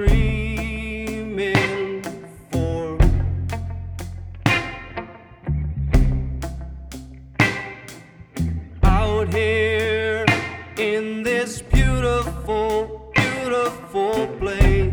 screaming for? Out here in this beautiful, beautiful place,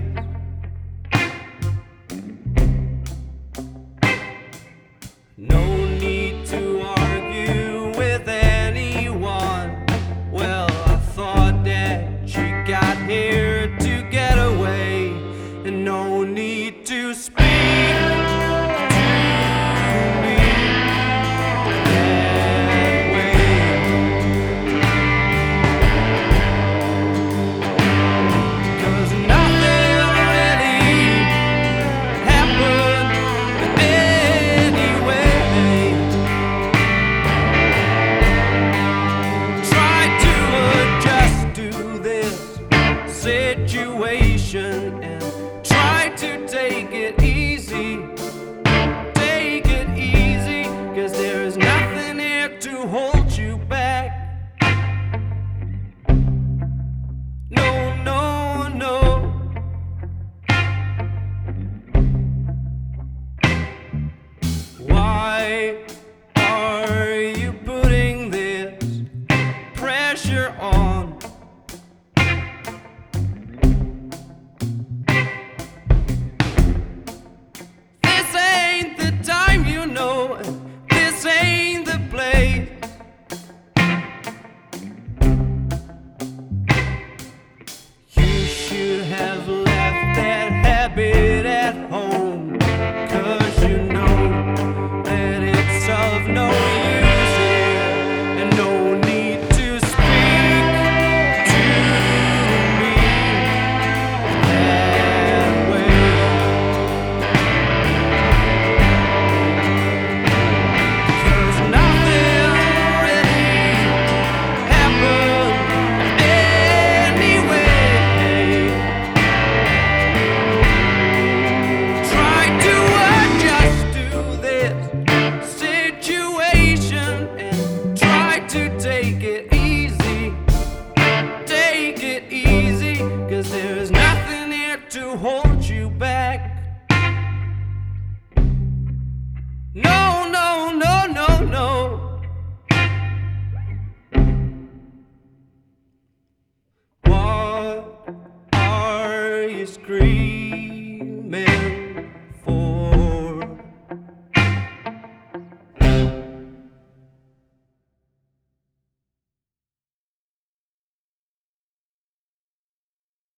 no need to argue with anyone. Well, I thought that you got here to get away, and no need to speak to me that way. 'Cause nothing really happened anyway. Try to adjust to this situation and try to take it easy. Take it easy, 'cause there is nothing here to hold you back. No, no, no. Why are you putting this pressure on? This ain't the time, you know. This ain't the place. You should have left that habit at home, 'cause you know that it's of no use here, and no need to speak to me that way. 'Cause nothing really happened anyway. Try to adjust to this situation and try to take it easy. Take it easy, 'cause there's nothing here to hold you back. No, no, no, no, no. What are you screaming